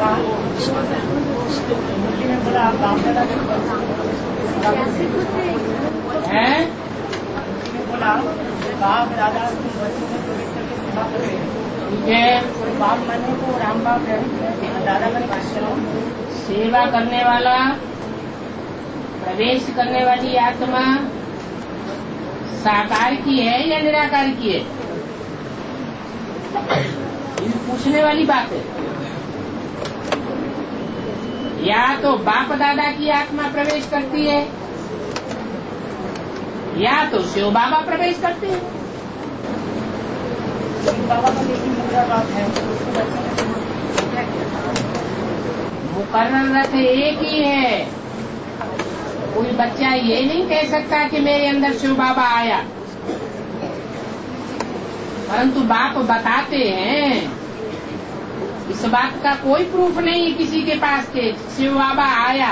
बाप दादा बाप माने को राम बाप है, दादा माने कृष्ण। सेवा करने वाला, प्रवेश करने वाली आत्मा साकार की है या निराकार की है? ये पूछने वाली बात है। या तो बाप दादा की आत्मा प्रवेश करती है या तो शिव बाबा प्रवेश करते हैं। शिव बाबा का लेकिन बात है, मुकर्रर रथ एक ही है। कोई बच्चा ये नहीं कह सकता कि मेरे अंदर शिव बाबा आया, परंतु बाप बताते हैं। इस बात का कोई प्रूफ नहीं है किसी के पास के शिव बाबा आया।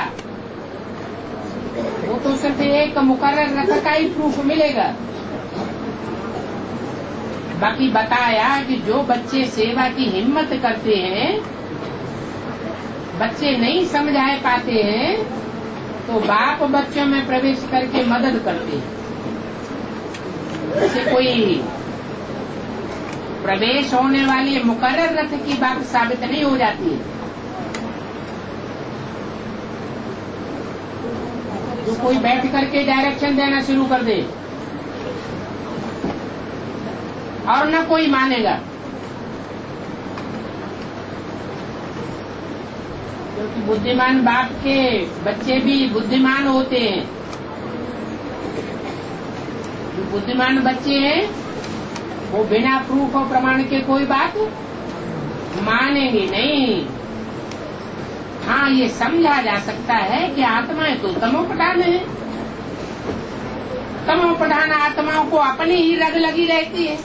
वो तो सिर्फ एक मुकर्रर रथ का ही प्रूफ मिलेगा। बाकी बताया कि जो बच्चे सेवा की हिम्मत करते हैं, बच्चे नहीं समझा पाते हैं, तो बाप बच्चों में प्रवेश करके मदद करते हैं। जैसे कोई प्रवेश होने वाली मुकर्रर रथ की बात साबित नहीं हो जाती है। जो कोई बैठ करके डायरेक्शन देना शुरू कर दे और न कोई मानेगा, क्योंकि बुद्धिमान बाप के बच्चे भी बुद्धिमान होते हैं। जो बुद्धिमान बच्चे हैं वो बिना प्रूफ और प्रमाण के कोई बात मानेंगे नहीं। हाँ, ये समझा जा सकता है कि आत्माएं तो तमोप्रधान है। तमोप्रधान आत्माओं को अपनी ही रग लगी रहती है।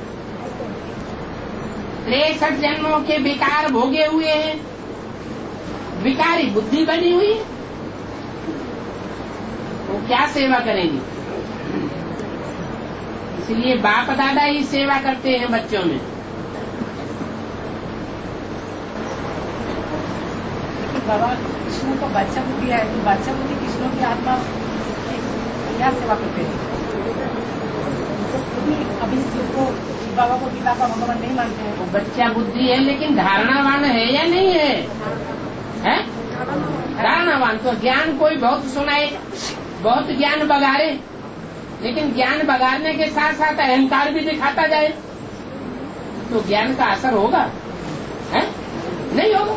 63 जन्मों के विकार भोगे हुए हैं, विकारी बुद्धि बनी हुई है, वो क्या सेवा करेंगी? इसलिए बाप दादा ही सेवा करते हैं बच्चों में। बाबा कृष्ण को बच्चा बुद्धि है, बच्चा बुद्धि कृष्ण की आत्मा क्या सेवा करते हैं? अभी को बाबा को पिता का भगवान नहीं मानते हैं। वो बच्चा बुद्धि है लेकिन धारणावान है या नहीं है? हैं? धारणावान तो ज्ञान कोई बहुत सुनाए, बहुत ज्ञान बगारे, लेकिन ज्ञान बगाड़ने के साथ साथ अहंकार भी दिखाता जाए तो ज्ञान का असर होगा? है? नहीं होगा।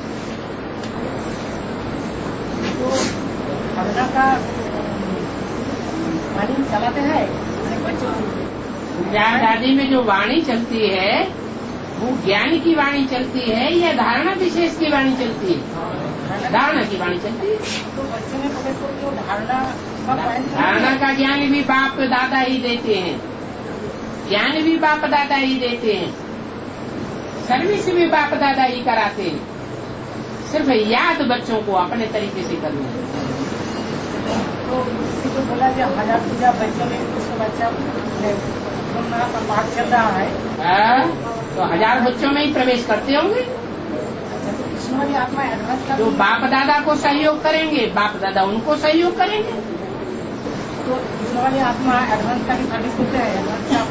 तो भावना का वाणी चलाते हैं बच्चों। दादी में जो वाणी चलती है वो ज्ञान की वाणी चलती है या धारणा विशेष की वाणी चलती है? धारणा की वाणी चलती है। तो बच्चे में प्रवेश करके धारणा का ज्ञान भी बाप दादा ही देते हैं, ज्ञान भी बाप दादा ही देते हैं, सर्विस भी बाप दादा ही कराते हैं। सिर्फ याद बच्चों को अपने तरीके से करनी है। तो किसी को बोला कि 1000 पूजा बच्चों में उसको बच्चा पाठ चल रहा है, तो 1000 बच्चों में ही प्रवेश करते होंगे। कृष्ण वाली आत्मा एडवांस जो बाप दादा को सहयोग करेंगे, बाप दादा उनको सहयोग करेंगे। तो कृष्ण वाली आत्मा एडवांस का भी सर्विस देते हैं।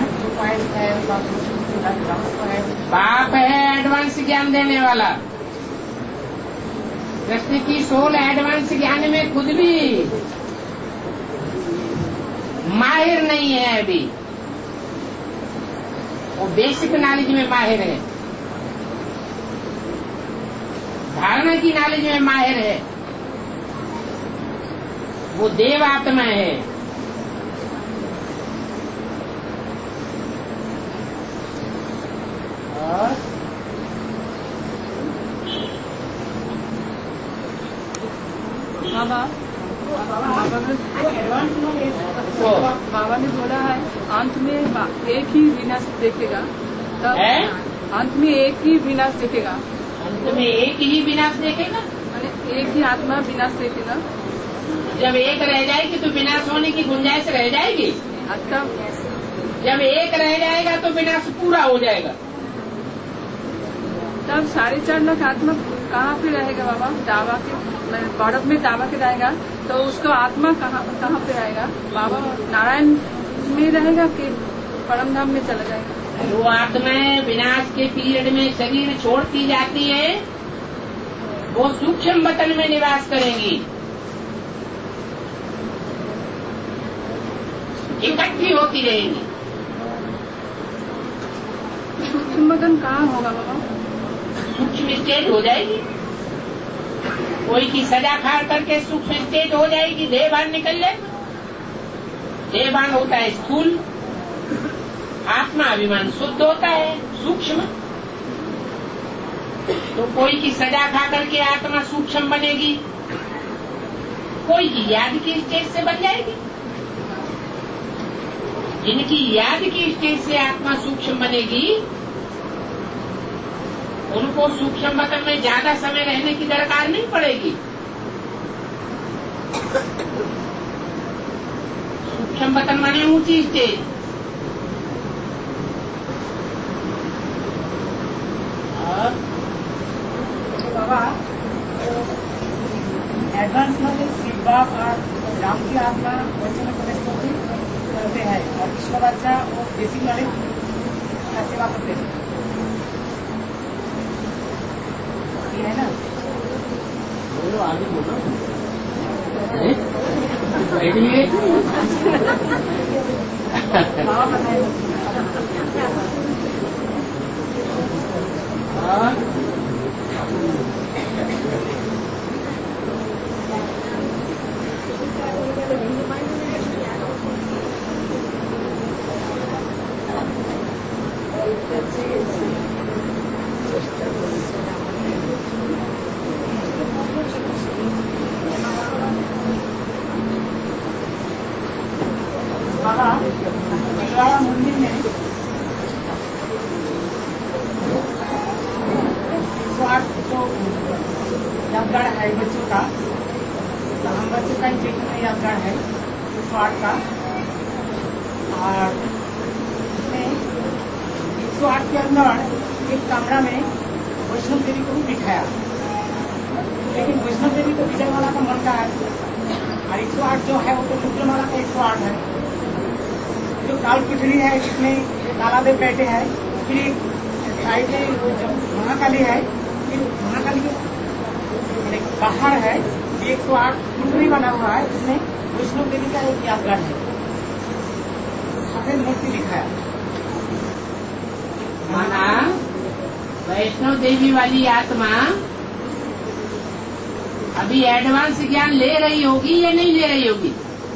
बाप है एडवांस ज्ञान देने वाला। कृष्ण की सोल एडवांस ज्ञान में खुद भी माहिर नहीं है। अभी वो बेसिक नॉलेज में माहिर है, धारणा की नॉलेज में माहिर है। वो देव आत्मा है। और बाबा ने बोला है अंत में एक ही विनाश देखेगा, तब अंत में एक ही विनाश देखेगा। अंत में एक ही विनाश देखेगा, एक ही आत्मा विनाश देखेगा। जब एक रह जाएगी तो विनाश होने की गुंजाइश रह जाएगी। जब एक रह जाएगा तो विनाश पूरा हो जाएगा। तब 4.5 लाख आत्मा कहाँ पे रहेगा बाबा? दावा के बॉर्डर में दावा के रहेगा तो उसका आत्मा कहाँ पे रहेगा बाबा? नारायण में रहेगा कि परम धाम में चला जाएगा? जो आत्माएं विनाश के पीरियड में शरीर छोड़ती जाती है वो सूक्ष्म वतन में निवास करेंगी, इकट्ठी होती रहेंगी। सूक्ष्म वतन कहाँ होगा बाबा? सूक्ष्म स्टेज हो जाएगी, कोई की सजा खार करके सूक्ष्म स्टेज हो जाएगी, देहभान निकल जाएगा। देहभान होता है स्थूल, आत्मा अभिमान शुद्ध होता है सूक्ष्म। तो कोई की सजा खा करके आत्मा सूक्ष्म बनेगी, कोई की याद की स्टेज से बन जाएगी। जिनकी याद की स्टेज से आत्मा सूक्ष्म बनेगी उनको सूक्ष्म वतन में ज्यादा समय रहने की दरकार नहीं पड़ेगी। सूक्ष्म वतन माने ऊंची स्टेज। बाबा एडवांस मध्ये शिवा और राम की आत्मा बच्चे में प्रवेश करते हैं और ईश्वराचा वो बेसिक नॉलेज का सेवा करते हैं, ये है ना? बोलो आगे बोलो। बाबा बताए बाबा बलवाड़ा मंदिर में जो यादगार है बच्चों का, तो हम बच्चों का ही में यादगार है 108 का। और इसमें 108 के अंदर एक कमरा में वैष्णव देवी को भी बिठाया, लेकिन वैष्णव देवी को विजयमाला का मन का है और 108 जो है वो तो रुद्रमाला का 108 है। जो काल कुठरी है जिसमें कालादेव बैठे हैं, फिर साइड में वो जो महाकाली है, फिर महाकाली के बाहर है 108 कुठरी बना हुआ है, जिसमें वैष्णव देवी का एक यादगार है, सफेद मूर्ति दिखाया। माना वैष्णव देवी वाली आत्मा अभी एडवांस ज्ञान ले रही होगी या नहीं ले रही होगी?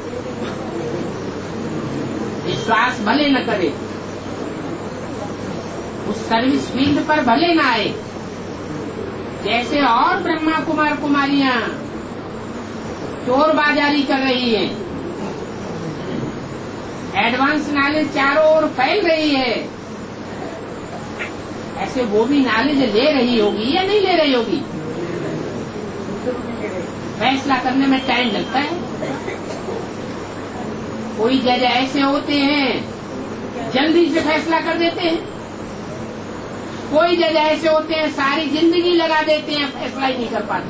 विश्वास भले न करे, उस सर्विस फील्ड पर भले न आए, जैसे और ब्रह्मा कुमार कुमारियां चोर बाजारी कर रही हैं, एडवांस नॉलेज चारों ओर फैल रही है, ऐसे वो भी नॉलेज ले रही होगी या नहीं ले रही होगी? फैसला करने में टाइम लगता है। कोई जज ऐसे होते हैं जल्दी से फैसला कर देते हैं, कोई जज ऐसे होते हैं सारी जिंदगी लगा देते हैं, फैसला ही नहीं कर पाते।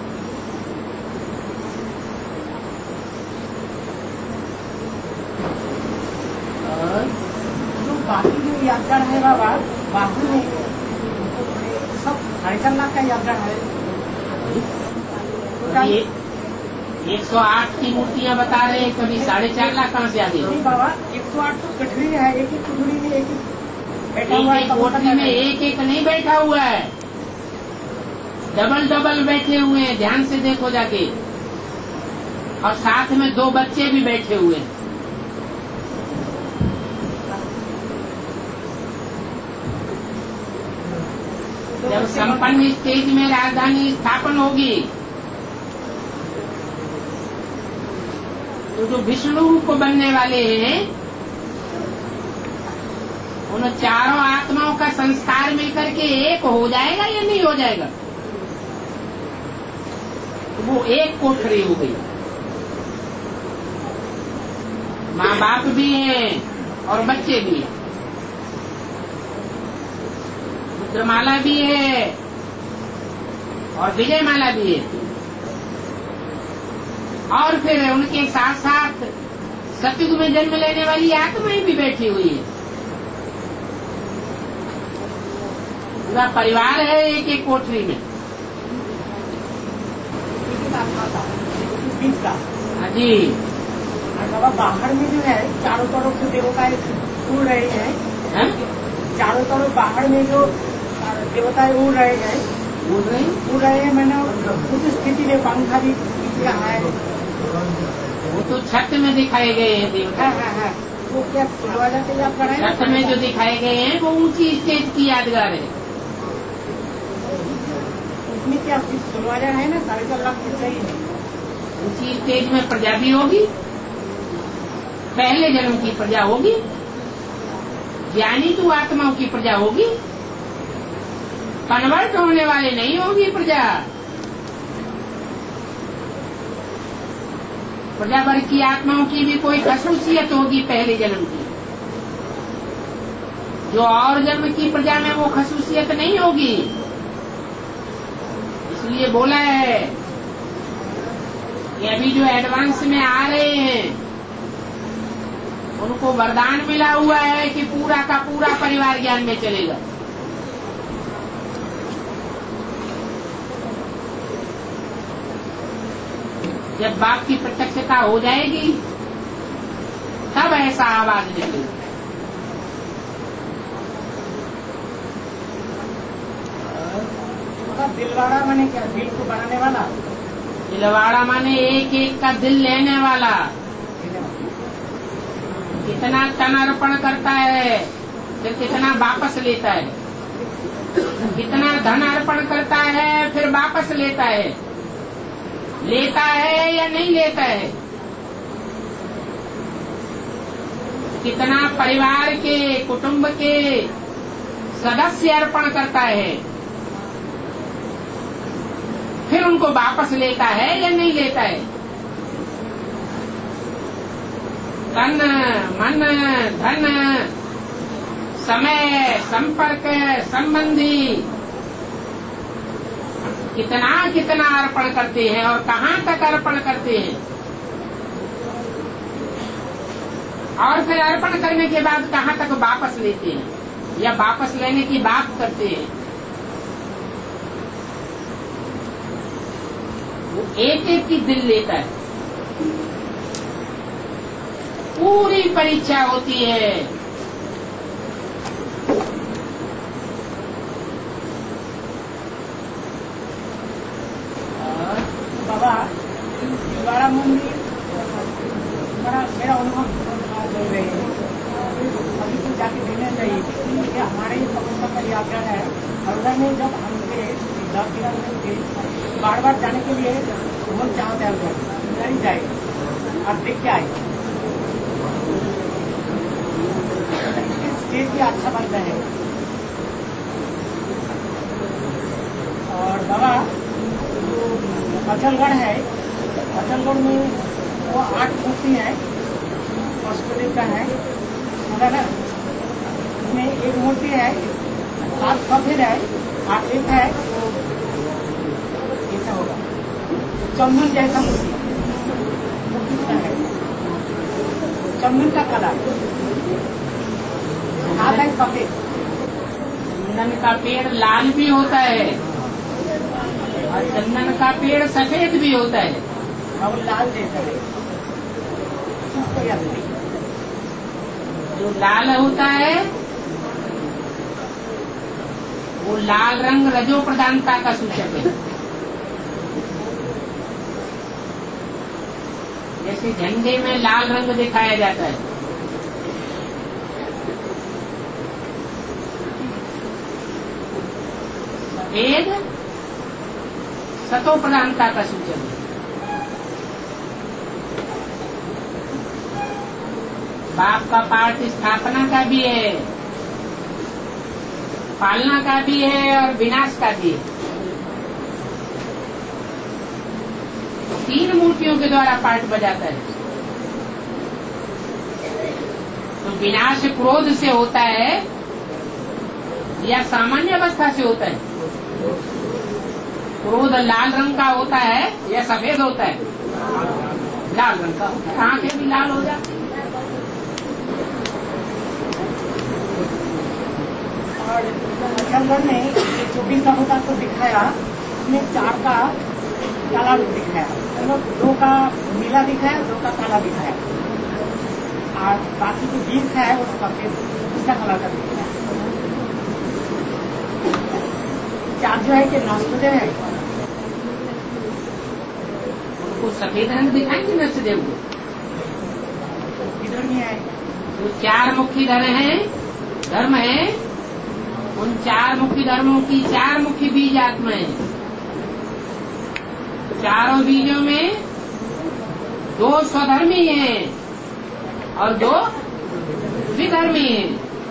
और जो बाकी जो यादगार है बाबा, बाकी में सब 4.5 लाख का यादगार है। 108 की मूर्तियां बता रहे हैं, कभी 4.5 लाख कहाँ से आ गई? नहीं बाबा, 108 तो कठरी है, एक एक कुठरी में एक बैठा हुआ है, कोठरी में एक एक नहीं बैठा हुआ है, डबल डबल बैठे हुए हैं, ध्यान से देखो जाके, और साथ में 2 बच्चे भी बैठे हुए हैं। जब संपन्न स्टेज में राजधानी स्थापन होगी तो जो विष्णु रूप बनने वाले हैं उन चारों आत्माओं का संस्कार मिलकर के एक हो जाएगा या नहीं हो जाएगा? तो वो एक कोठरी हो गई। माँ बाप भी हैं और बच्चे भी हैं। रुद्रमाला भी है और विजयमाला भी है। और फिर उनके साथ साथ सतयुग में जन्म लेने वाली आत्माएं भी बैठी हुई है। पूरा परिवार है एक एक कोठरी में। हाँ जी। बाबा बाहर में जो है चारों तरफ से देवताएं उड़ रहे हैं। चारों तरफ बाहर में जो देवताएं उड़ रहे हैं मैंने उस स्थिति में पंखा भी दिख रहा है। वो तो छत में दिखाए गए हैं देवता। वो क्या दरवाजा से आप कराए? छत में जो दिखाए गए हैं वो ऊंची स्टेज की यादगार है। उसमें क्या दरवाजा है ना 4.5 लाख की सही है। ऊंची स्टेज में प्रजा भी होगी, पहले जन्म की प्रजा होगी, ज्ञानी तो आत्माओं की प्रजा होगी, कन्वर्ट होने वाले नहीं होगी प्रजा। प्रजा वर्ग की आत्माओं की भी कोई खसूसियत होगी पहले जन्म की, जो और जन्म की प्रजा में वो खसूसियत नहीं होगी। इसलिए बोला है कि अभी जो एडवांस में आ रहे हैं उनको वरदान मिला हुआ है कि पूरा का पूरा परिवार ज्ञान में चलेगा। जब बाप की प्रत्यक्षता हो जाएगी तब ऐसा आवाज निकलेगी। दिलवाड़ा माने क्या? दिल को बनाने वाला। दिलवाड़ा माने एक एक का दिल लेने वाला। कितना तन अर्पण करता है फिर कितना वापस लेता है, कितना धन अर्पण करता है फिर वापस लेता है या नहीं लेता है, कितना परिवार के कुटुंब के सदस्य अर्पण करता है फिर उनको वापस लेता है या नहीं लेता है। तन मन धन समय संपर्क संबंधी कितना कितना अर्पण करते हैं और कहाँ तक अर्पण करते हैं, और फिर अर्पण करने के बाद कहाँ तक वापस लेते हैं या वापस लेने की बात करते हैं। वो एक एक की दिल लेता है। पूरी परीक्षा होती है। बाबा दिलवाड़ा मंदिर मेरा अनुभव बोल रहे हैं, अभी तो जाके देना चाहिए क्योंकि हमारे ही समस्या का यात्रा है। और उधर में जब हम थे बार बार जाने के लिए बहुत चाहते हैं, उधर ही जाए और देख के आए। स्टेज भी अच्छा बनता है। और बाबा जो अचलगढ़ है, अचलगढ़ में वो 8 मूर्ति है, अष्टदेव का है ना। उसमें एक मूर्ति है 7 सफेद है और एक है ऐसा होगा चंदन जैसा मूर्ति है, चंदन का कलर हाथ है सफेद। चंदन का पेड़ लाल भी होता है और चंदन का पेड़ सफेद भी होता है और लाल जैसा है। जो लाल होता है वो लाल रंग रजो प्रधानता का सूचक है। जैसे झंडे में लाल रंग दिखाया जाता है, सफेद सतो प्रधानता का सूचक है। बाप का पाठ स्थापना का भी है, पालना का भी है और विनाश का भी है। 3 मूर्तियों के द्वारा पाठ बजाता है। तो विनाश क्रोध से होता है, या सामान्य अवस्था से होता है? क्रोध लाल रंग का होता है या सफेद होता है? लाल रंग का होता है। आंखें भी लाल हो जाती है। और अचलगढ़ में 24 का होता तो दिखाया, उसमें 4 का काला रूप दिखाया, मतलब 2 का नीला दिखाया, 2 का काला दिखाया, और बाकी जो 20 का है वो सफेद उसका कलर का दिखाया। 4 जो है कि नष्टदेव है, उनको सफेद रंग दिखाएंगे नष्टदेव को। इधर नहीं है। जो 4 मुख्य धर्म है, उन 4 मुख्य धर्मों की 4 मुख्य बीज आत्माएं। चारों बीजों में 2 स्वधर्मी हैं और 2 विधर्मी हैं।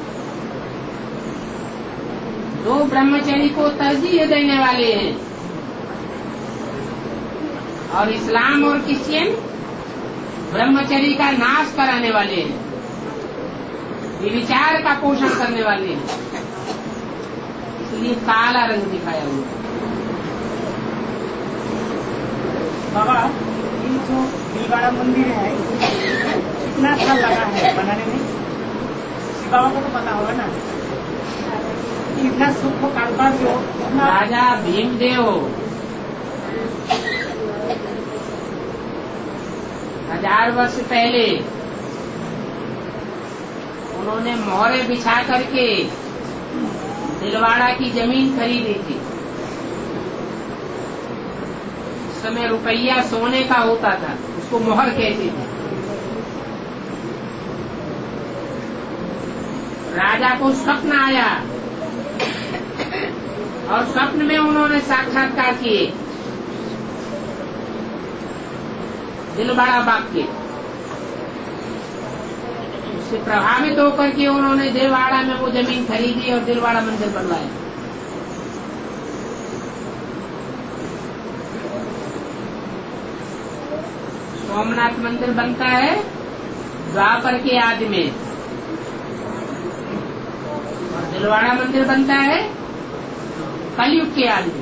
2 ब्रह्मचर्य को तरजीह देने वाले हैं और इस्लाम और क्रिश्चियन ब्रह्मचर्य का नाश कराने वाले हैं, विचार का पोषण करने वाले हैं। इसलिए काला रंग दिखाया हुआ। बाबा, ये जो भीलवाड़ा मंदिर है कितना साल लगा है बनाने में? बाबा को तो पता होगा ना, इतना सूक्ष्म कारोबार जो राजा भीमदेव 1000 वर्ष पहले उन्होंने मोहरे बिछा करके दिलवाड़ा की जमीन खरीदी थी। उस समय रुपया सोने का होता था, उसको मोहर कहते थे। राजा को स्वप्न आया और स्वप्न में उन्होंने साक्षात्कार किए दिलवाड़ा बाग के। उससे प्रभावित होकर के उन्होंने दिलवाड़ा में वो जमीन खरीदी और दिलवाड़ा मंदिर बनवाया। सोमनाथ मंदिर बनता है द्वापर के आदि में और दिलवाड़ा मंदिर बनता है कलयुग के आदि में।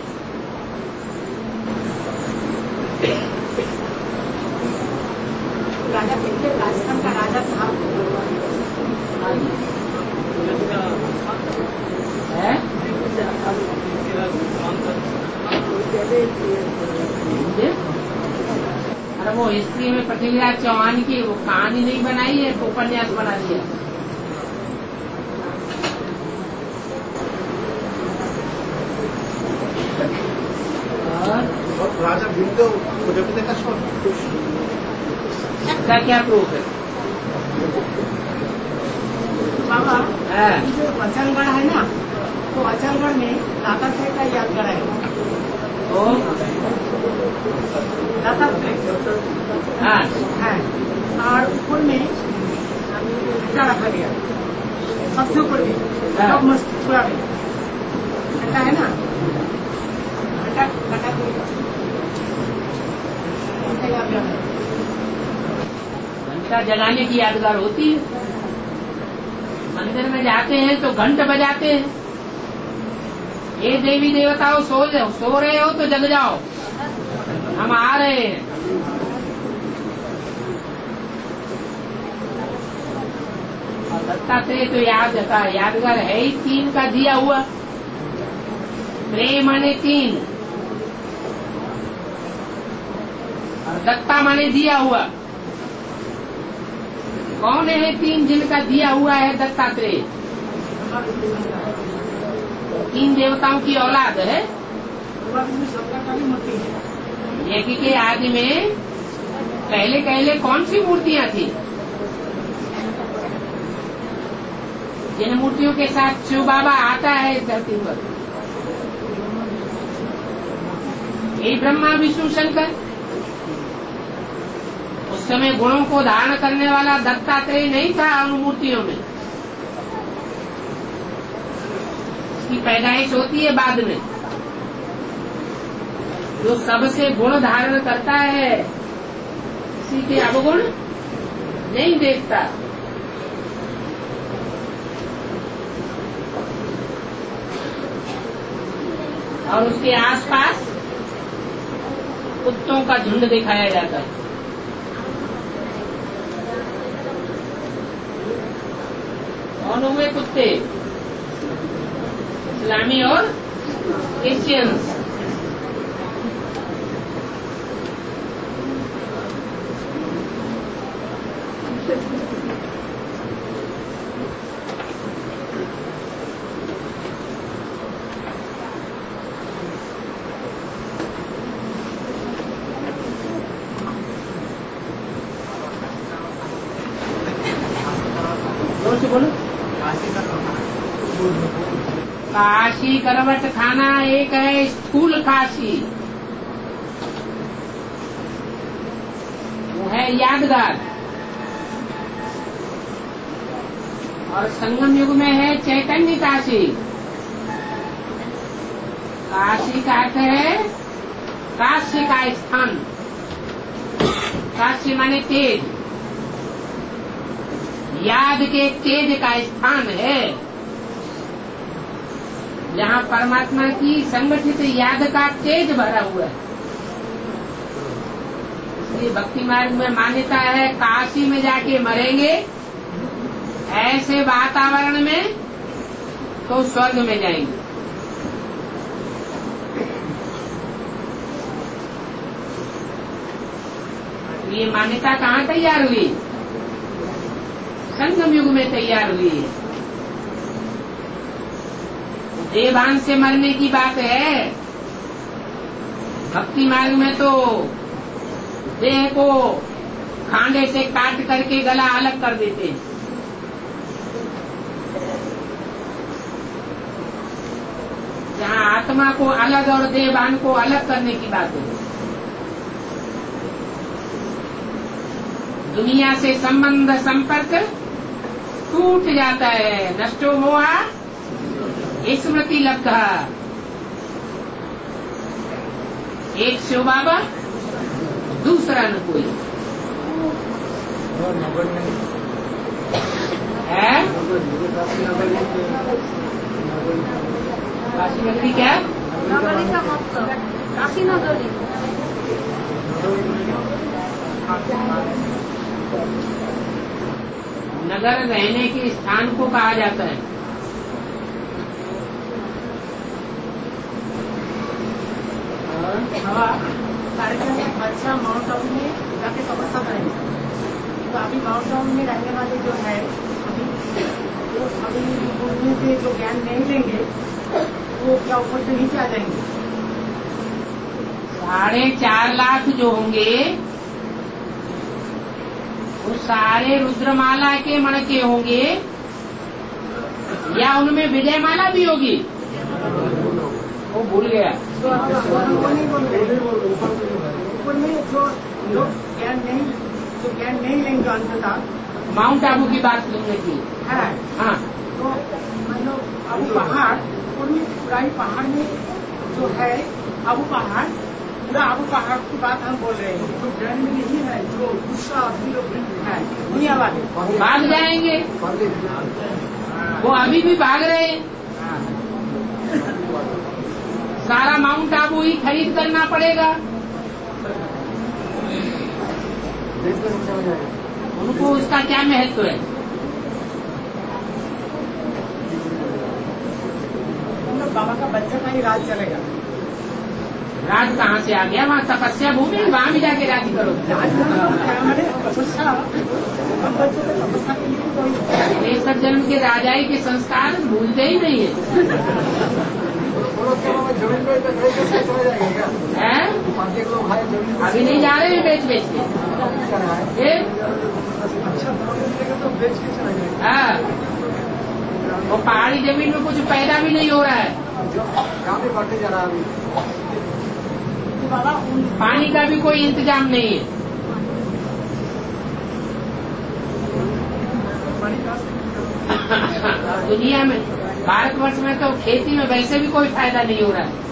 राजा राजस्थान का राजा था है? अरे वो हिस्ट्री में पृथ्वीराज चौहान की वो कहानी नहीं बनाई है, तो उपन्यास बना दिया। और राजा भीमदेव प्रजापति का इसका क्या प्रूफ है? बाबा, जो अचलगढ़ है ना, तो अचलगढ़ में दत्तात्रेय का यादगार है। तो दत्तात्रेय हाँ, है और ऊपर में घंटा रखा गया, सबसे ऊपर भी सब मस्त पूरा में घंटा है ना, घंटा यादगार है। घंटा जगाने की यादगार होती है। मंदिर में जाते हैं तो घंट बजाते हैं, ये देवी देवताओं सो रहे हो तो जग जाओ, हम आ रहे हैं। और दत्तात्रेय तो यादगार है ही 3 का दिया हुआ। प्रेम माने 3 और दत्ता माने दिया हुआ। कौन है 3 जिनका दिया हुआ है दत्तात्रेय? 3 देवताओं की औलाद है। यज्ञ के आदि में पहले कौन सी मूर्तियां थी? जिन मूर्तियों के साथ शिव बाबा आता है इस धरती पर, यही ब्रह्मा विष्णु शंकर। उस समय गुणों को धारण करने वाला दत्तात्रेय नहीं था उन मूर्तियों में, इसकी पैदाइश होती है बाद में। जो सबसे गुण धारण करता है किसी के अवगुण नहीं देखता। और उसके आसपास कुत्तों का झुंड दिखाया जाता है। कौन हुए कुत्ते? इस्लामी और क्रिश्चियंस। बोलो। काशी करवट खाना एक है स्थूल काशी, वो है यादगार, और संगम युग में है चैतन्य काशी। काशी का अर्थ है काशी का स्थान। काशी माने तेज, याद के तेज का स्थान है, जहाँ परमात्मा की संगठित याद का तेज भरा हुआ है। इसलिए भक्ति मार्ग में मान्यता है काशी में जाके मरेंगे ऐसे वातावरण में तो स्वर्ग में जाएंगे। ये मान्यता कहाँ तैयार हुई? संगम युग में तैयार हुई है। देवान से मरने की बात है। भक्ति मार्ग में तो देह को खांडे से काट करके गला अलग कर देते हैं। जहाँ आत्मा को अलग और देवान को अलग करने की बात है। दुनिया से संबंध संपर्क टूट जाता है। नष्टो मोहा स्मृति लब्धा। एक शिव बाबा, दूसरा न कोई है। काशी नगरी क्या? नगरी का मतलब काशी नगरी। नगर रहने के स्थान को कहा जाता है। कार्यक्रम अच्छा माउंट आबू में जाके तपस्या करेंगे। तो अभी माउंट आबू में रहने वाले जो है अभी बोलने से जो ज्ञान नहीं लेंगे वो क्या ऊपर से नीचे आ जाएंगे। 4.5 लाख जो होंगे वो सारे रुद्रमाला के मणके होंगे या उनमें विजय माला भी होगी? वो भूल गया। ऊपर में जो लोग ज्ञान नहीं लेंगे अंततः माउंट आबू की बात सुनने की है। हाँ, तो मतलब अबू पहाड़ पूरा पहाड़ में जो है अबू पहाड़, पूरा अबू पहाड़ की बात हम बोल रहे हैं। जो ज्ञान में नहीं है, जो दूसरा अभी लोग है दुनिया वाले भाग जाएंगे। वो अभी भी भाग रहे हैं। सारा माउंट आबू ही खरीद करना पड़ेगा उनको। उसका क्या महत्व है? बाबा का बच्चा का ही राज चलेगा। राज कहाँ से आ गया? वहाँ तपस्या भूमि, वहाँ भी जाके राज करो। तपस्या हम बच्चों को तपस्या के लिए कोई सब जन्म के राजाई के संस्कार भूलते ही नहीं है। हैं? अभी नहीं जा रहे हैं बेच के। हाँ, वो पहाड़ी जमीन में कुछ पैदा भी नहीं हो रहा है। पानी का भी कोई इंतजाम नहीं है। दुनिया में, भारतवर्ष में तो खेती में वैसे भी कोई फायदा नहीं हो रहा है।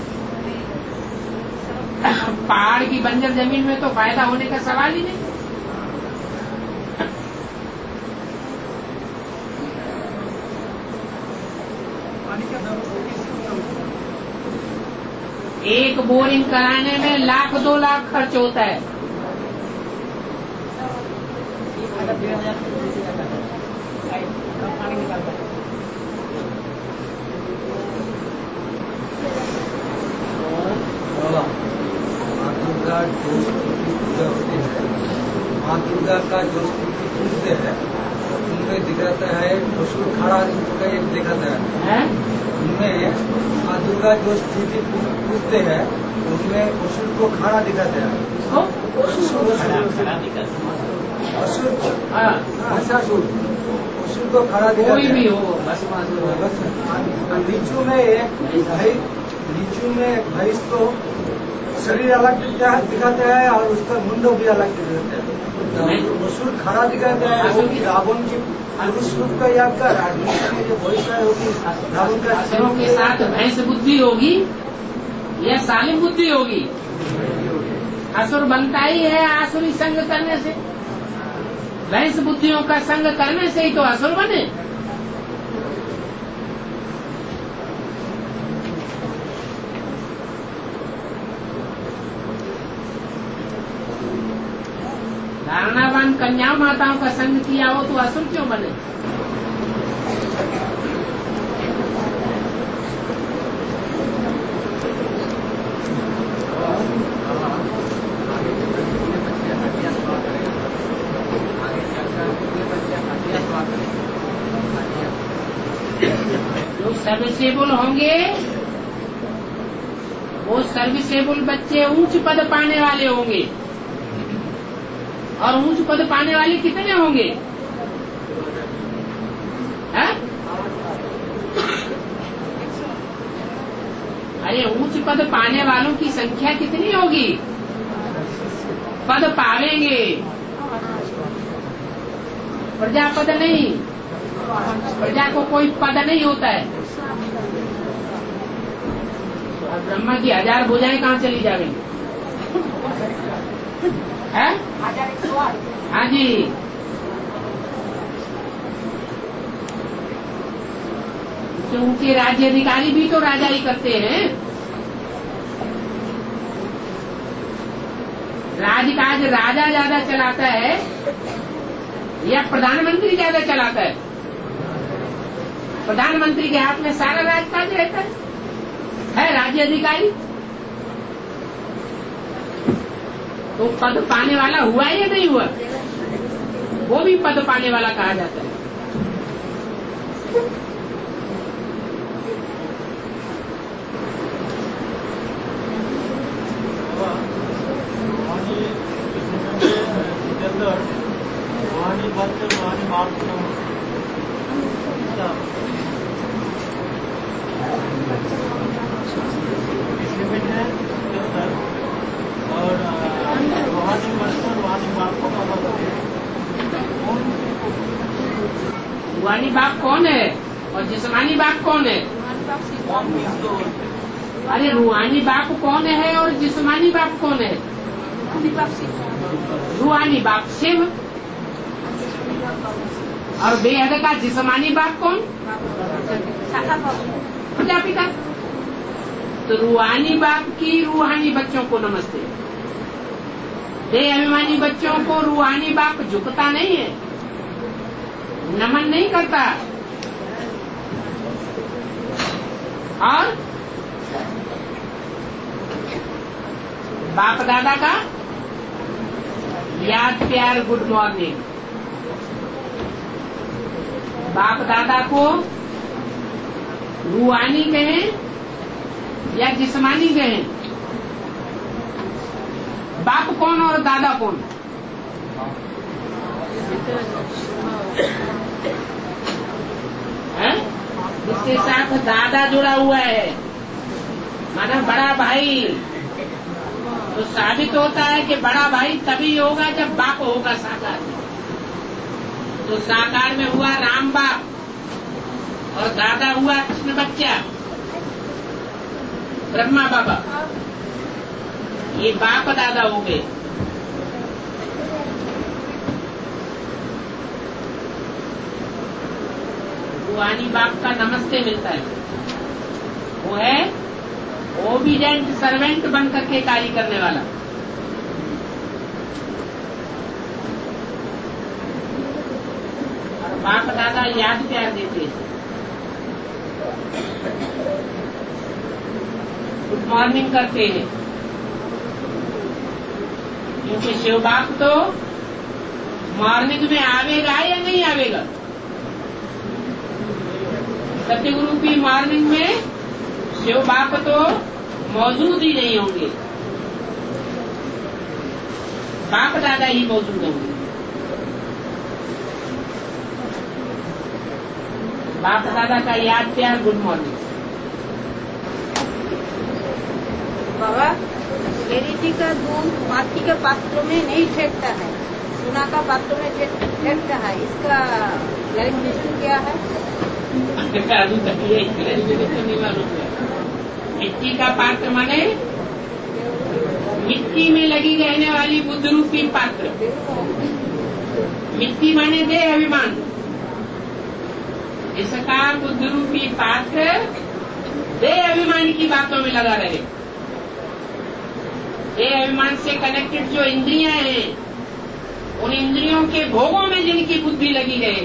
पहाड़ की बंजर जमीन में तो फायदा होने का सवाल ही नहीं। एक बोरिंग कराने में 1,00,000-2 लाख खर्च होता है। पानी निकालता है। माँ दुर्गा जो पूजा होती है, माँ दुर्गा का जो पूजते हैं उनमें दिखाता है असुर खड़ा का एक दिखाता है। उनमें माँ दुर्गा जो स्थिति पूजते हैं उनमें असुर को खड़ा दिखाते हैं। असुर को खड़ा दिखाते कोई भी हैं। हो नीचू में एक भैंस को शरीर अलग दिखाते हैं और उसका मुंडो भी अलग दिखाते हैं। असुर खड़ा दिखाते हैं वो कि रावण की पुरुष रूप का याद कर जो भैंस होगी रावण का असुरों के साथ भैंस बुद्धि होगी या सालिम बुद्धि होगी। असुर बनता ही है आसुरी संग करने से, भैंस बुद्धियों का संग करने से ही तो असुर बने। धारणावान कन्या माताओं का संग किया हो तो असुर क्यों बने? जो सर्विसेबल होंगे वो सर्विसेबल बच्चे उच्च पद पाने वाले होंगे। और ऊंच पद पाने वाले कितने होंगे? है? अरे ऊंच पद पाने वालों की संख्या कितनी होगी? पद पावेंगे, प्रजा पद नहीं। प्रजा को कोई पद नहीं होता है। और ब्रह्मा की 1000 भुजाएं कहाँ चली जाएंगी? है? हाँ जी। क्योंकि राज्य अधिकारी भी तो राजा ही करते हैं। राजकाज राजा ज्यादा चलाता है या प्रधानमंत्री ज्यादा चलाता है? प्रधानमंत्री के हाथ में सारा राजकाज रहता है राज्य अधिकारी। तो पद पाने वाला हुआ या नहीं हुआ? वो भी पद पाने वाला कहा जाता है। रूहानी बाप कौन है और जिस्मानी बाप कौन है? अरे रूहानी बाप कौन है और जिस्मानी बाप कौन है? रूहानी बाप शिव और बेहद का जिस्मानी बाप कौन? प्रजापिता। तो रूहानी बाप की रूहानी बच्चों को नमस्ते। देह अभिमानी बच्चों को रूहानी बाप झुकता नहीं है, नमन नहीं करता। और बाप दादा का याद प्यार गुड मॉर्निंग। बाप दादा को रूहानी कहें या जिस्मानी कहें? बाप कौन और दादा कौन? है? इसके साथ दादा जुड़ा हुआ है, माना बड़ा भाई। तो साबित होता है कि बड़ा भाई तभी होगा जब बाप होगा साकार में। तो साकार में हुआ राम बाप और दादा हुआ कृष्ण बच्चा, ब्रह्मा बाबा। ये बाप दादा हो गए। रूहानी बाप का नमस्ते मिलता है, वो है ओबीडेंट सर्वेंट बन करके कार्य करने वाला। और बाप दादा याद प्यार देते हैं, गुड मॉर्निंग करते हैं, क्योंकि शिव बाप तो मॉर्निंग में आवेगा या नहीं आवेगा? सत्यगुरु की मॉर्निंग में शिव बाप तो मौजूद ही नहीं होंगे, बाप दादा ही मौजूद होंगे। बाप दादा का याद प्यार, गुड मॉर्निंग। बाबा, चैरिटी का दूध माटी के पात्रों में नहीं फेंकता है, सोना का पात्रों में फेंकता है, इसका क्लैरिफिकेशन क्या है? अभी तक ये क्लैरिफिकेशन नहीं मालूम है। मिट्टी का पात्र माने मिट्टी में लगी रहने वाली बुद्ध रूपी पात्र। मिट्टी माने देह अभिमान, इसका बुद्ध रूपी पात्र देह अभिमान की बातों में लगा रहे। देह अभिमान से कनेक्टेड जो इंद्रियां हैं, उन इंद्रियों के भोगों में जिनकी बुद्धि लगी रहे,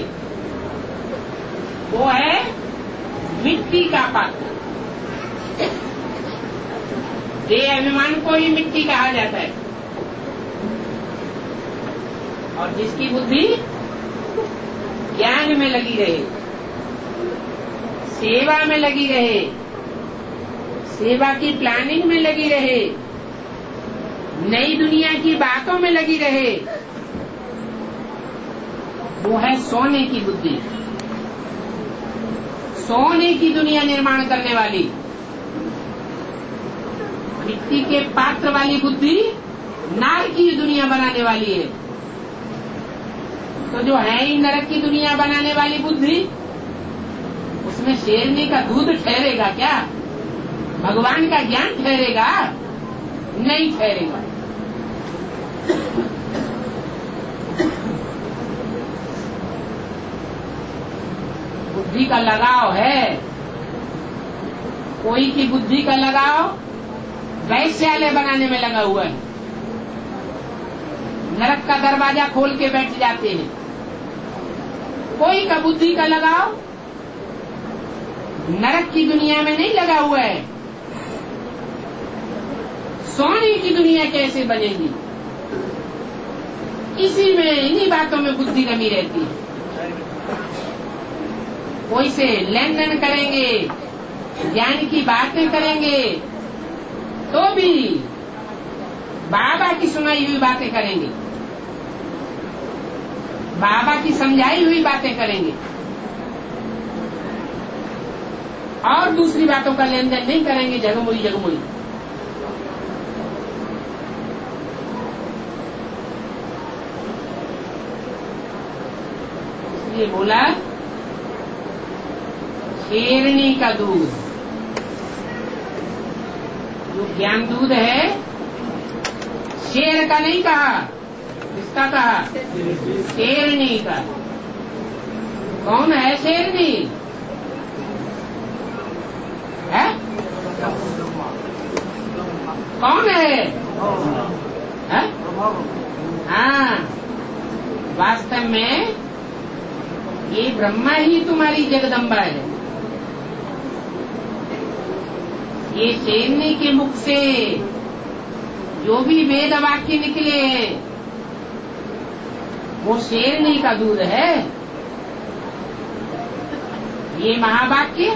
वो है मिट्टी का पात्र। देह अभिमान को ही मिट्टी कहा जाता है। और जिसकी बुद्धि ज्ञान में लगी रहे, सेवा में लगी रहे, सेवा की प्लानिंग में लगी रहे, नई दुनिया की बातों में लगी रहे, वो है सोने की बुद्धि, सोने की दुनिया निर्माण करने वाली। मिट्टी के पात्र वाली बुद्धि नरक की दुनिया बनाने वाली है। तो जो है ही नरक की दुनिया बनाने वाली बुद्धि, उसमें शेरनी का दूध ठहरेगा क्या? भगवान का ज्ञान ठहरेगा? नहीं ठहरेगा। बुद्धि का लगाव है, कोई की बुद्धि का लगाव वैश्यालय बनाने में लगा हुआ है, नरक का दरवाजा खोल के बैठ जाते हैं। कोई का बुद्धि का लगाव नरक की दुनिया में नहीं लगा हुआ है। सोने की दुनिया कैसे बनेगी, इसी में, इन्हीं बातों में बुद्धि रमी रहती है। कोई से लेन देन करेंगे, ज्ञान की बातें करेंगे, तो भी बाबा की सुनाई हुई बातें करेंगे, बाबा की समझाई हुई बातें करेंगे, और दूसरी बातों का लेन देन नहीं करेंगे। जगमुई जगमुई इसलिए बोला शेरनी का दूध, जो ज्ञान दूध है, शेर का नहीं कहा, किसका कहा? शेरनी का। कौन है शेरनी? है? कौन है? हाँ, वास्तव में ये ब्रह्मा ही तुम्हारी जगदम्बा है। ये शेरनी के मुख से जो भी वेद वाक्य निकले हैं, वो शेरनी का दूध है। ये महावाक्य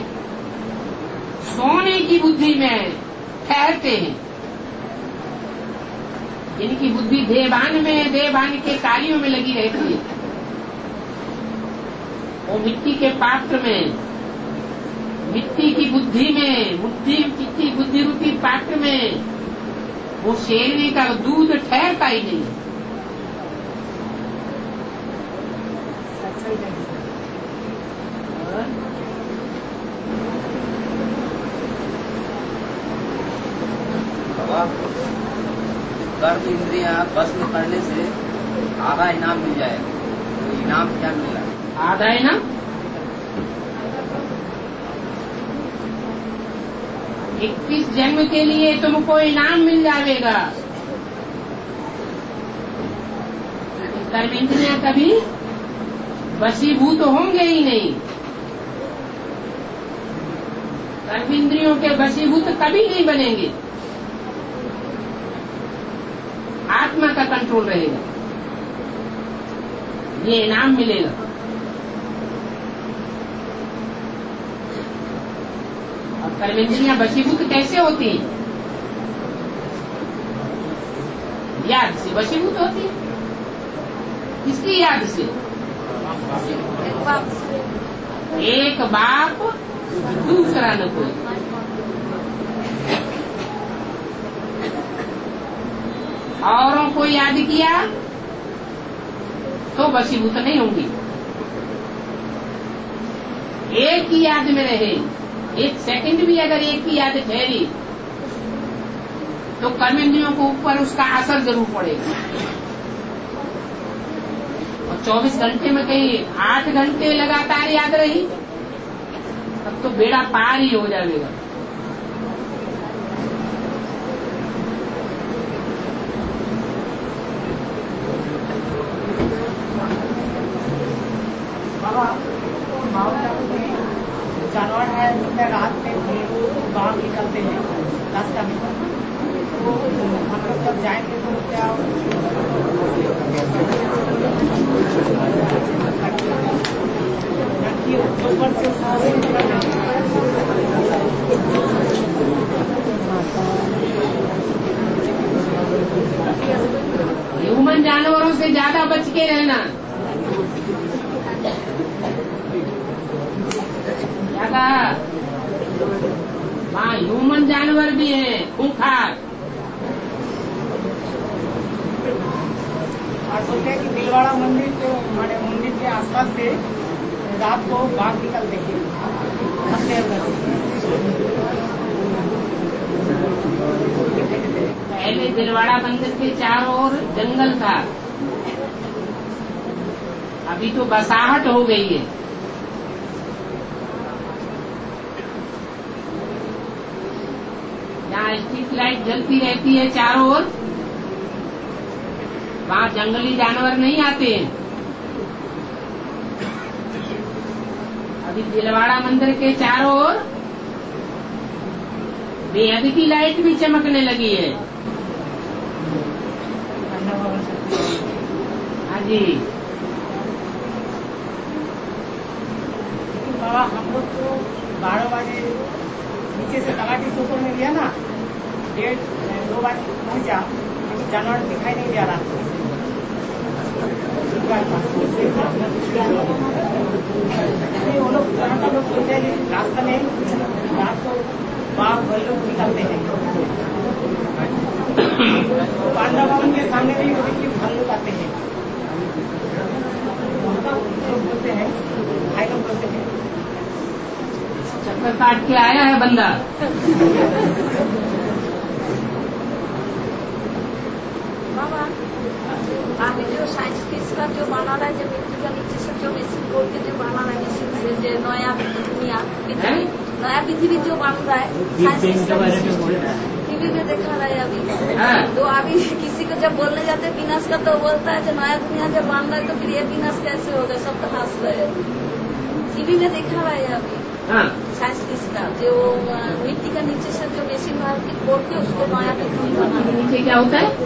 सोने की बुद्धि में ठहरते हैं। जिनकी बुद्धि देवान में, देवान के कार्यों में लगी रहती है, वो मिट्टी के पात्र में, मिट्टी की बुद्धि में, मिट्टी बुद्धि रूपी पात्र में वो शेरनी का दूध ठहरता ही नहीं। कर्म इंद्रिया बस में करने से आधा इनाम मिल जाएगा। तो इनाम क्या मिल रहा है? आधा इनाम 21 जन्म के लिए तुमको इनाम मिल जाएगा। कर्मेंद्रियां कभी वशीभूत होंगे ही नहीं। कर्मेंद्रियों के वशीभूत कभी नहीं बनेंगे। आत्मा का कंट्रोल रहेगा, ये इनाम मिलेगा। और कर्मेंद्रियां वशीभूत कैसे होती हैं? याद से वशीभूत होती है। किसकी याद से? एक बाप दूसरा न कोई। औरों को याद किया तो वशीभूत नहीं होंगी। एक की याद में रहे, एक सेकंड भी अगर एक की याद ठहरी तो कर्मेंद्रियों को ऊपर उसका असर जरूर पड़ेगा। और 24 घंटे में कहीं 8 घंटे लगातार याद रही तब तो बेड़ा पार ही हो जाएगा। जानवर है रात में बाहर निकलते हैं रास्ता में, तो हम लोग जब जाएंगे तो क्या ह्यूमन जानवरों से ज्यादा बच के रहना। ज्यादा वहाँ ह्यूमन जानवर भी हैं, खूंखार। और सोचे कि दिलवाड़ा मंदिर को हमारे मंदिर के आसपास से रात को बाघ निकलते हैं। पहले दिलवाड़ा मंदिर के चारों ओर जंगल था, अभी तो बसाहट हो गई है। यहाँ स्ट्रीट लाइट जलती रहती है चारों ओर, वहाँ जंगली जानवर नहीं आते हैं। अभी दिलवाड़ा मंदिर के चारों ओर बेहद की लाइट भी चमकने लगी है। हाँ जी। बाबा हम लोग तो 12 बजे नीचे से तलाटी ऊपर में गया ना, 1:30-2 बजे पहुंचा, जानवर दिखाई नहीं दे रहा। वो लोग बोलते हैं रास्ता में रात को बाघ भालू निकलते हैं। पांडा भवन के सामने भी भालू आते हैं। लोग बोलते हैं, भाई लोग बोलते हैं चक्कर काट के आया है बंदा। बाबा अभी जो साइंटिस्ट का जो बना रहा है, जो मिट्टी का नीचे से जो मशीन बोल के जो बना रहा है, मशीन से जो नया पृथ्वी जो बन रहा है, टीवी में देखा रहा है अभी। तो अभी किसी को जब बोलने जाते हैं विनाश का, तो बोलता है जो नया दुनिया जब बन रहा है तो फिर ये विनाश कैसे होगा, सब तो हंस रहे। टीवी में देखा रहा है अभी साइंटिस्ट का, जो मिट्टी का नीचे से जो मशीन मार के बोल के उसको नया पृथ्वी बना रहा है। नीचे क्या होता है?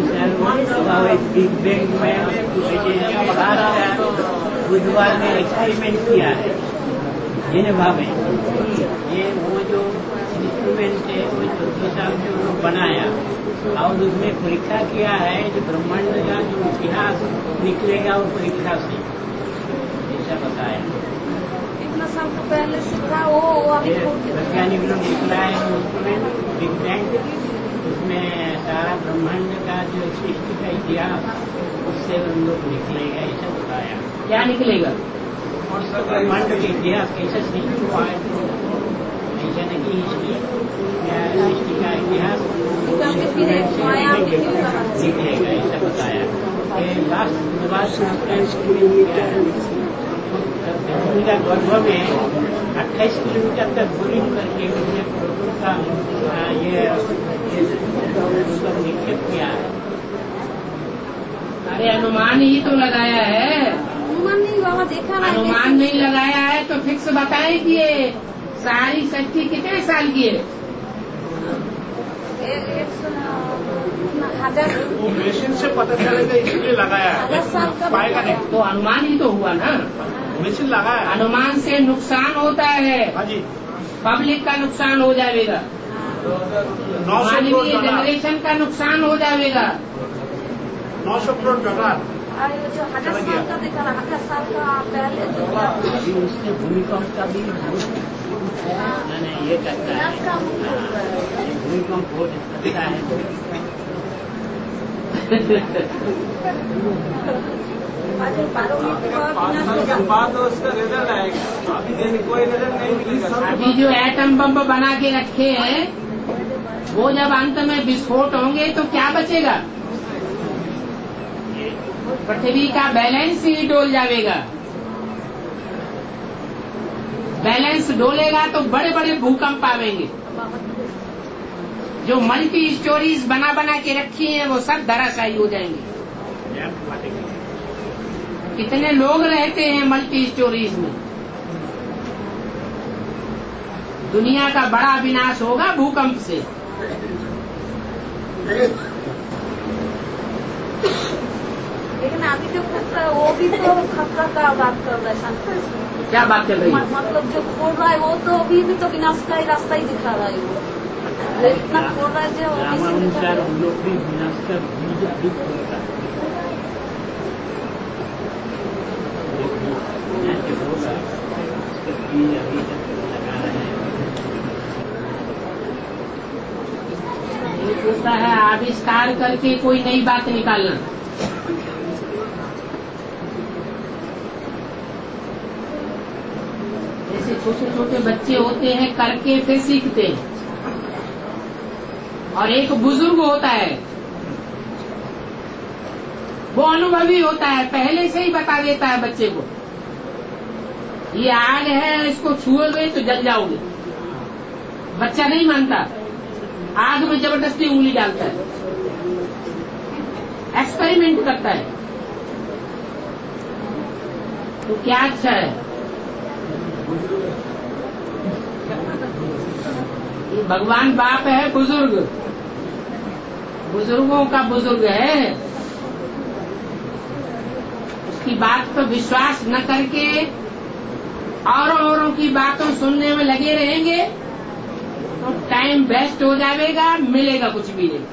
बुधवार में एक्सपेरिमेंट किया है जिनेवा में। ये वो जो इंस्ट्रूमेंट है वो 14 साल से उन्होंने बनाया और उसमें परीक्षा किया है जो ब्रह्मांड का जो इतिहास निकलेगा वो परीक्षा से, ऐसा बताया। इतना साल तो पहले से था वो अभी वैज्ञानिक लोग निकला है इंस्ट्रूमेंट बिग बैंग, उसमें सारा ब्रह्मांड का जो सृष्टि का इतिहास उससे उन लोग निकलेगा, ऐसा बताया। क्या निकलेगा? और सब ब्रह्मांड के इतिहास कैसे सृष्टि हुआ है, ऐसा नहीं सृष्टि का इतिहास निकलेगा, ऐसा बताया। लास्ट बात गर्भ में 28 किलोमीटर तक बोरिंग करके उसने प्रोटोन का अरे अनुमान ही तो लगाया है। अनुमान नहीं बाबा देखा ना, अनुमान नहीं लगाया है तो फिक्स बताए कि ये सारी शक्ति कितने साल की है? 1000 वो मशीन से पता चलेगा इसलिए लगाया है, 1000 साल का पाएगा नहीं। तो अनुमान ही तो हुआ ना। मशीन लगाया है। अनुमान से नुकसान होता है, हाँ जी, पब्लिक का नुकसान हो जाएगा, 900 करोड़ मानवीय डॉलर, जनरेशन का नुकसान हो जाएगा। 900 करोड़ डॉलर। अरे जो 1000 साल का देखा ना, 1000 साल का पहले जो अभी उससे भूमिकंप का भी मैंने ये करता है, भूमिकंप हो सकता है। बाद उसका रिजल्ट आएगा, अभी कोई रिजल्ट नहीं मिलेगा। अभी जो एटम बम बना के रखे हैं वो जब अंत में विस्फोट होंगे तो क्या बचेगा? पृथ्वी का बैलेंस ही डोल जाएगा। बैलेंस डोलेगा तो बड़े बड़े भूकंप आवेंगे। जो मल्टी स्टोरीज बना बना के रखी हैं वो सब धराशायी हो जाएंगे। कितने लोग रहते हैं मल्टी स्टोरीज में। दुनिया का बड़ा विनाश होगा भूकंप से। लेकिन अभी जो खतरा, वो भी तो खतरा का बात कर रहा है शंकर। क्या बात कर रही है? मतलब जो खोल रहा है वो तो अभी भी तो विनाश का ही रास्ता ही दिखा रहा है। वो इतना खोल रहा है जो रामानुसार हम लोग भी विनाश का बीज अभी खोलता है। बीज अभी तक लगा रहे हैं। एक होता है आविष्कार करके कोई नई बात निकालना, जैसे छोटे छोटे बच्चे होते हैं करके फिर सीखते हैं, और एक बुजुर्ग होता है वो अनुभवी होता है, पहले से ही बता देता है बच्चे को ये आग है, इसको छुओगे तो जल जाओगे। बच्चा नहीं मानता, आग में जबरदस्ती उंगली डालता है, एक्सपेरिमेंट करता है। तो क्या अच्छा है? ये भगवान बाप है, बुजुर्ग, बुजुर्गों का बुजुर्ग है। उसकी बात पर विश्वास न करके औरों की बातों सुनने में लगे रहेंगे तो टाइम वेस्ट हो जाएगा, मिलेगा कुछ भी नहीं।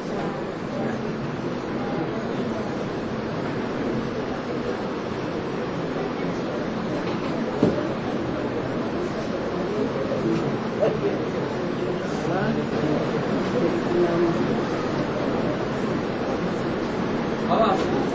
बाबा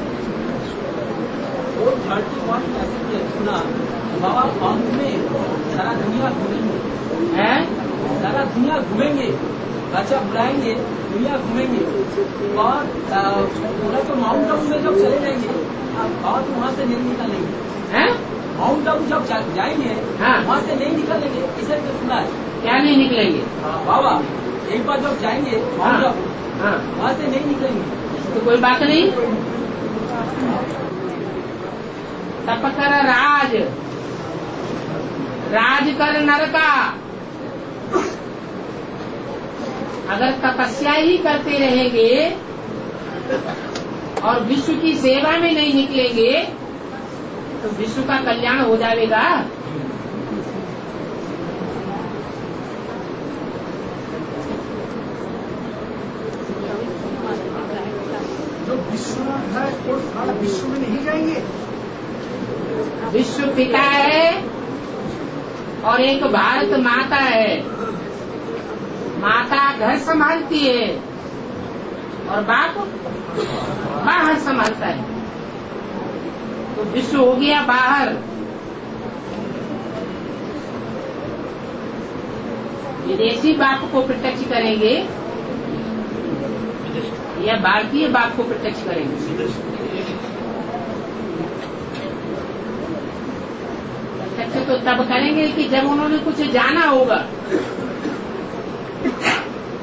431 मैसेज सुना बाबा, अंत में सारा दुनिया घूमेंगे, सारा दुनिया घूमेंगे, बच्चा बुलाएंगे, दुनिया घूमेंगे और पूरा तो माउंट आबू में जब चले जाएंगे और वहाँ से नहीं निकलेंगे। माउंट आबू जब जाएंगे वहाँ से नहीं निकलेंगे, इसे तो सुना है। क्या नहीं निकलेंगे? बाबा एक बार जब जाएंगे माउंट आबू वहाँ से नहीं निकलेंगे। तो कोई बात नहीं। तप कर राज, राज कर नर का। अगर तपस्या ही करते रहेंगे और विश्व की सेवा में नहीं निकलेंगे तो विश्व का कल्याण हो जाएगा। जो विश्वनाथ है वो सारा विश्व में नहीं जाएंगे। विश्व पिता है और एक भारत माता है। माता घर संभालती है और बाप बाहर संभालता है। तो विश्व हो गया बाहर। विदेशी बाप को प्रत्यक्ष करेंगे या भारतीय बाप को प्रत्यक्ष करेंगे? प्रत्यक्ष तो तब करेंगे कि जब उन्होंने कुछ जाना होगा,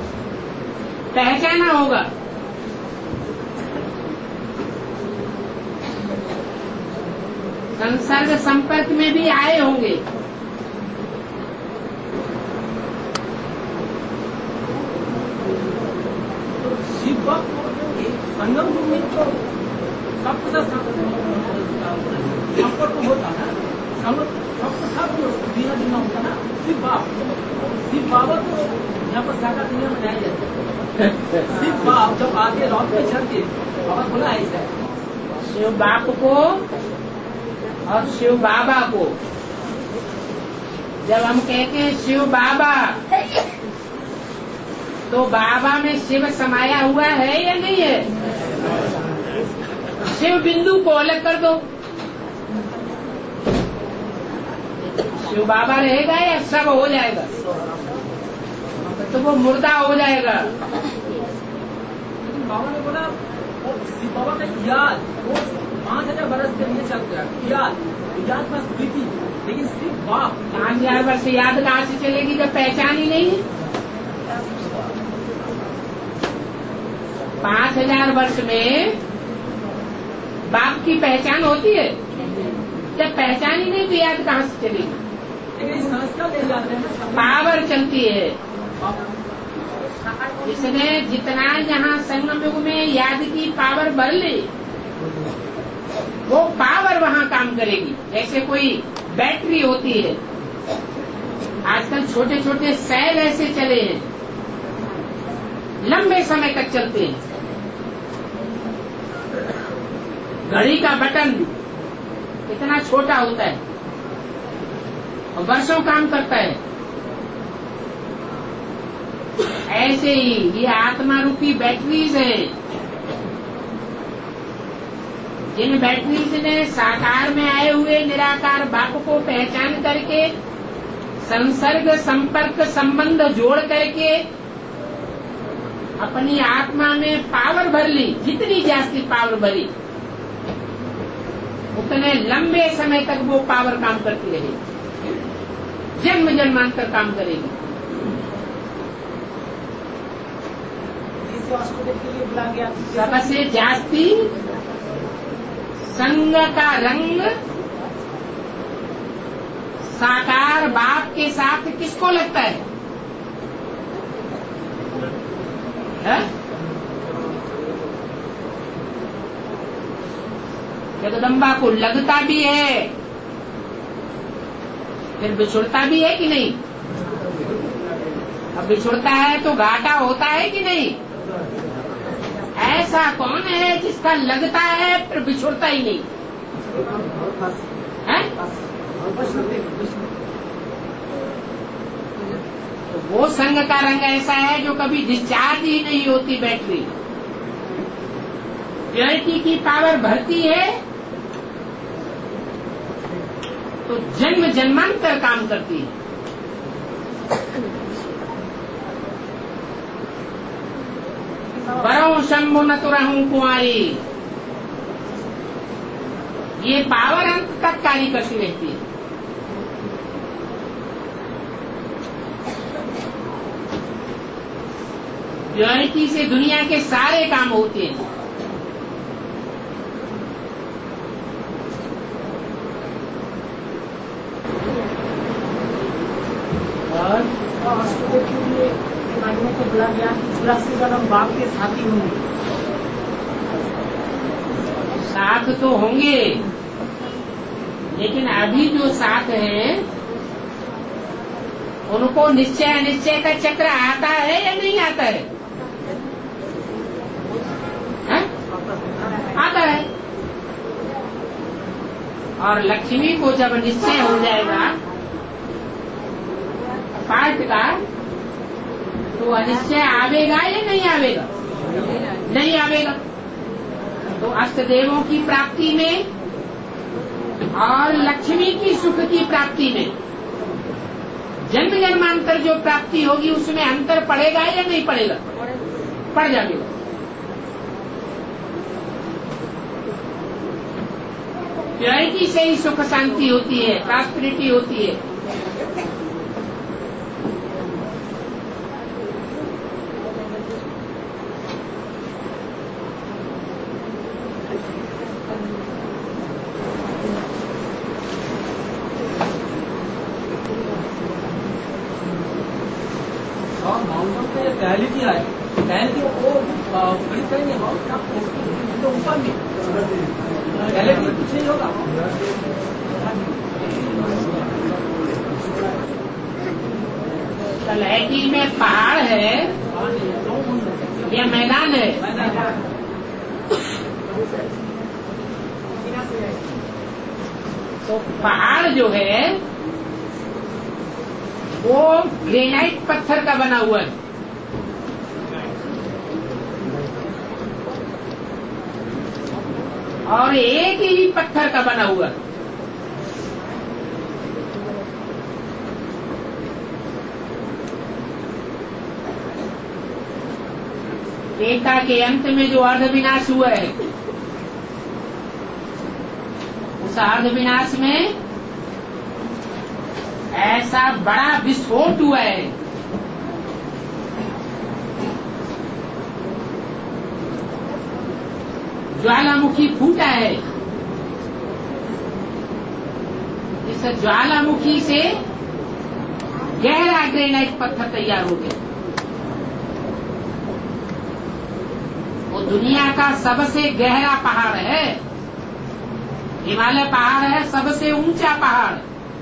पहचाना होगा। संसर्ग संपर्क में भी आए होंगे। संगम में तो सबके साथ संपर्क होता है, सबके साथ जीना जीना होता ना। शिव बाबा तो यहाँ पर साकार दुनिया में नहीं जाते। शिव बाबा जब आगे लौट में चढ़ते बाबा बोला ऐसा शिव बाप को और शिव बाबा को जब हम कहते हैं शिव बाबा, तो बाबा में शिव समाया हुआ है या नहीं है? शिव बिंदु को अलग कर दो, शिव बाबा रहेगा या सब हो जाएगा? तो वो मुर्दा हो जाएगा। बाबा ने बोला शिव बाबा का याद वो 5000 बरस के लिए चल गया, याद बस बीती, लेकिन सिर्फ बाप 5000 वर्ष याद कहाँ से चलेगी जब पहचान ही नहीं है? 5000 वर्ष में बाप की पहचान होती है? जब पहचान ही नहीं तो याद कहाँ से चलेगी? पावर चलती है। इसने जितना यहाँ संगम युग में याद की पावर बढ़ ली, वो पावर वहाँ काम करेगी। जैसे कोई बैटरी होती है, आजकल छोटे छोटे सेल ऐसे चले हैं, लंबे समय तक चलते हैं। घड़ी का बटन इतना छोटा होता है और वर्षों काम करता है। ऐसे ही ये आत्मा रूपी बैटरीज है, जिन बैटरीज ने साकार में आए हुए निराकार बाप को पहचान करके संसर्ग संपर्क संबंध जोड़ करके अपनी आत्मा में पावर भर ली। जितनी जास्ती पावर भरी उतने लंबे समय तक वो पावर काम करती रहेगी, जन्म जन्मांतर काम करेगी। सबसे जास्ती संग का रंग साकार बाप के साथ किसको लगता है? जगदम्बा को लगता भी है, फिर बिछुड़ता भी है कि नहीं? अब बिछुड़ता है तो घाटा होता है कि नहीं? ऐसा कौन है जिसका लगता है फिर बिछुड़ता ही नहीं है? तो वो संग का रंग ऐसा है जो कभी डिस्चार्ज ही नहीं होती। बैटरी प्योरिटी की पावर भरती है तो जन्म जन्मांतर काम करती है। बरहूं शंभु न तो रहूं कुंवारी, ये पावर अंत तक कार्य करती रहती है। प्योरिटी से दुनिया के सारे काम होते हैं। और के लिए मानने को बोला गया कि 84 जन्म बाप के साथी होंगे। साथ तो होंगे, लेकिन अभी जो साथ हैं उनको निश्चय अनिश्चय का चक्र आता है या नहीं आता है? आता है। और लक्ष्मी को जब निश्चय हो जाएगा पाठ का, तो अनिश्चय आवेगा या नहीं आवेगा? नहीं आवेगा। तो अष्टदेवों की प्राप्ति में और लक्ष्मी की सुख की प्राप्ति में जन्म जन्मांतर जो प्राप्ति होगी उसमें अंतर पड़ेगा या नहीं पड़ेगा? पड़ जाएगा। प्योरिटी से ही सुख शांति होती है, प्रॉस्पेरिटी होती है। और माउंटेन पे टहली किया है, टहल की वो खरीद करेंगे तो ऊपर में टहले की कुछ नहीं होगा। तलहटी में पहाड़ है या मैदान है? तो पहाड़ जो है वो ग्रेनाइट पत्थर का बना हुआ है। और एक ही पत्थर का बना हुआ है। त्रेता के अंत में जो अर्ध विनाश हुआ है, उस अर्ध विनाश में ऐसा बड़ा विस्फोट हुआ है ज्वालामुखी फूटा है। इस ज्वालामुखी से गहरा ग्रेनाइट पत्थर तैयार हो गया। वो दुनिया का सबसे गहरा पहाड़ है, हिमालय पहाड़ है, सबसे ऊंचा पहाड़,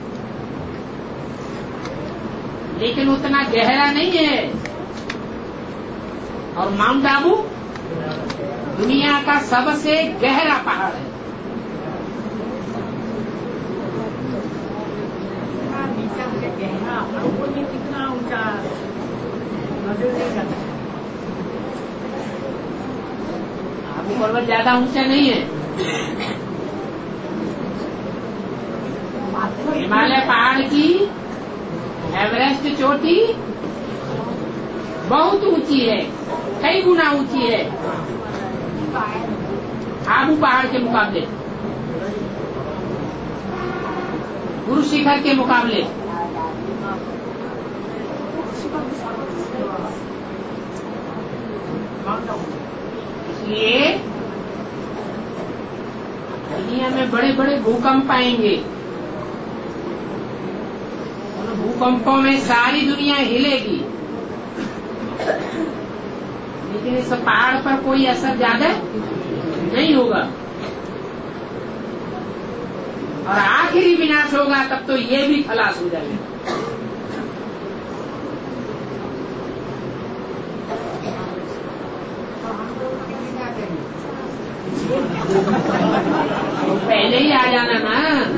लेकिन उतना गहरा नहीं है। और माउंट आबू दुनिया का सबसे गहरा पहाड़ है। गहरा कितना ऊंचा नजर नहीं जाता। आबू पर्वत ज्यादा ऊंचा नहीं है। हिमालय पहाड़ की एवरेस्ट चोटी बहुत ऊंची है, कई गुना ऊंची है आबू पहाड़ के मुकाबले, गुरु शिखर के मुकाबले। इसलिए दुनिया में बड़े बड़े भूकंप आएंगे। उन भूकंपों में सारी दुनिया हिलेगी, लेकिन इस पहाड़ पर कोई असर ज्यादा नहीं होगा। और आखिरी विनाश होगा तब तो ये भी खलास हो जाएगा। तो पहले ही आ जाना ना।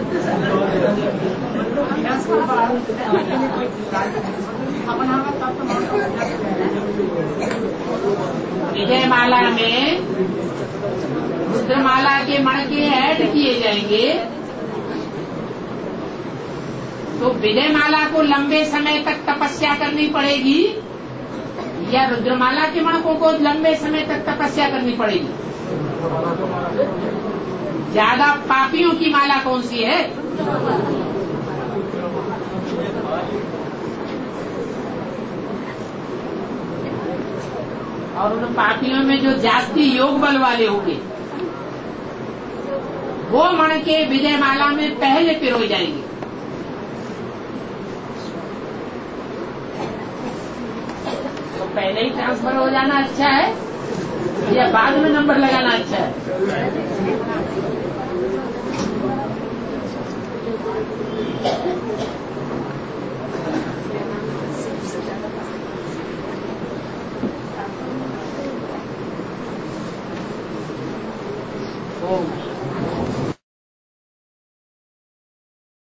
विजयमाला में रुद्रमाला के मणके ऐड किए जाएंगे, तो विजयमाला को लंबे समय तक तपस्या करनी पड़ेगी या रुद्रमाला के मणकों को लंबे समय तक तपस्या करनी पड़ेगी? ज्यादा पापियों की माला कौन सी है? और उन पापियों में जो जास्ती योग बल वाले होंगे वो मणके विजयमाला में पहले पिरोई जाएंगे। तो पहले ही ट्रांसफर हो जाना अच्छा है या बाद में नंबर लगाना अच्छा है? Oh.